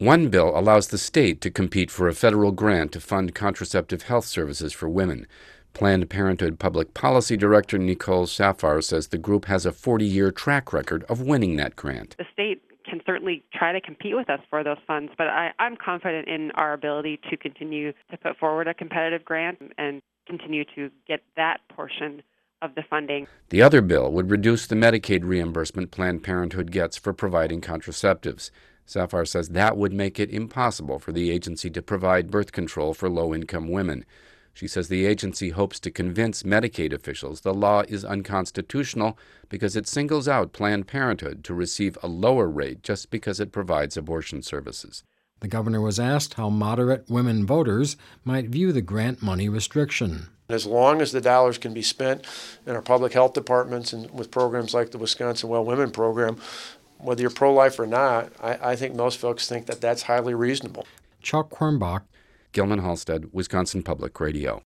One bill allows the state to compete for a federal grant to fund contraceptive health services for women. Planned Parenthood Public Policy Director Nicole Safar says the group has a 40-year track record of winning that grant. The state can certainly try to compete with us for those funds, but I'm confident in our ability to continue to put forward a competitive grant and continue to get that portion of the funding. The other bill would reduce the Medicaid reimbursement Planned Parenthood gets for providing contraceptives. Safar says that would make it impossible for the agency to provide birth control for low-income women. She says the agency hopes to convince Medicaid officials the law is unconstitutional because it singles out Planned Parenthood to receive a lower rate just because it provides abortion services. The governor was asked how moderate women voters might view the grant money restriction. As long as the dollars can be spent in our public health departments and with programs like the Wisconsin Well Women Program, whether you're pro-life or not, I think most folks think that that's highly reasonable. Chuck Quirmbach, Gilman Halstead, Wisconsin Public Radio.